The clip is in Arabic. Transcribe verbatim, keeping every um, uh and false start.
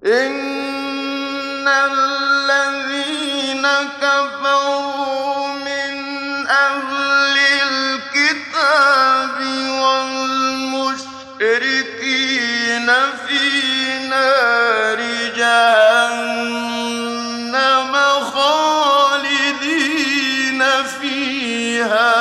إِنَّ الَّذِينَ كَفَرُوا مِنْ أَهْلِ الْكِتَابِ وَالْمُشْرِكِينَ فِي نَارِ جَهَنَّمَ خَالِدِينَ فِيهَا